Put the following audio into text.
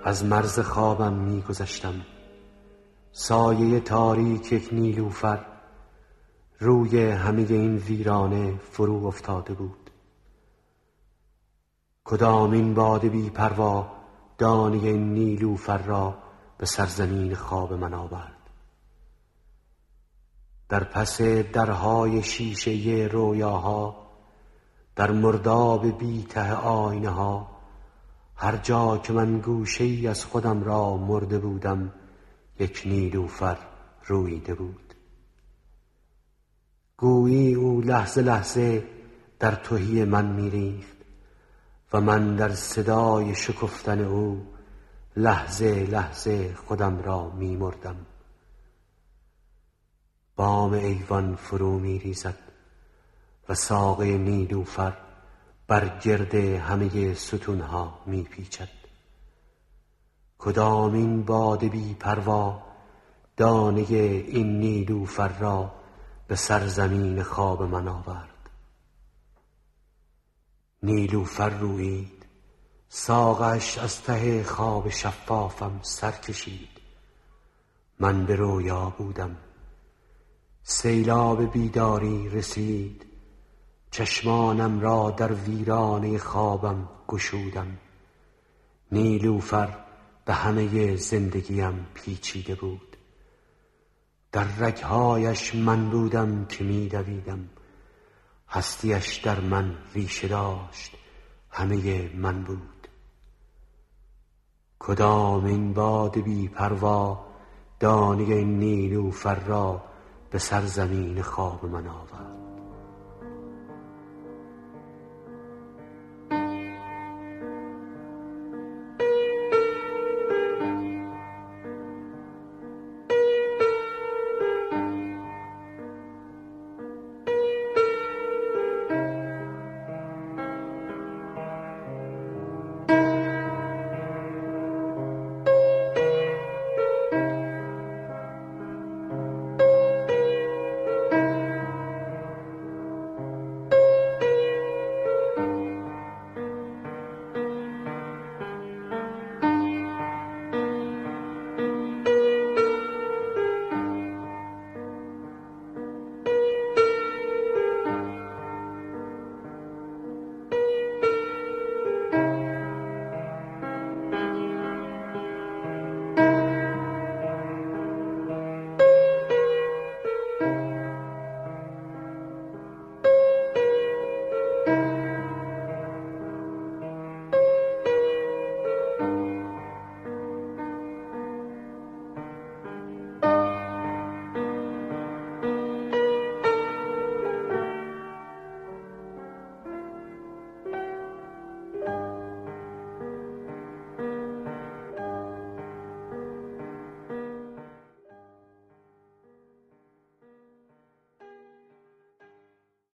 از مرز خوابم می گذشتم، سایه تاریک یک نیلوفر روی همه این ویرانه فرو افتاده بود. کدامین باد بی پروا دانه این نیلوفر را به سرزمین خواب من آورد؟ در پس درهای شیشه رویاها، در مرداب بی ته آینه ها، هر جا که من گوشه ای از خودم را مرده بودم یک نیلوفر روییده بود. گویی او لحظه لحظه در تهی من می‌ریخت و من در صدای شکفتن او لحظه لحظه خودم را می‌مردم. بام ایوان فرو می‌ریزد و ساقه نیلوفر بر گرد همه ستونها می‌پیچد. کدامین باد بی پروا دانه این نیلوفر را به سرزمین خواب من آورد؟ نیلوفر رویید، ساقش از ته خواب شفافم سر کشید. من به رویا بودم. سیلاب بیداری رسید، چشمانم را در ویرانه خوابم گشودم. نیلوفر به همه زندگیم پیچیده بود. در رگهایش من بودم که می‌دویدم. هستیش در من ریشه داشت، همه من بود. کدام این باد بی پروا دانه نیلوفر را به سرزمین خواب من آورد؟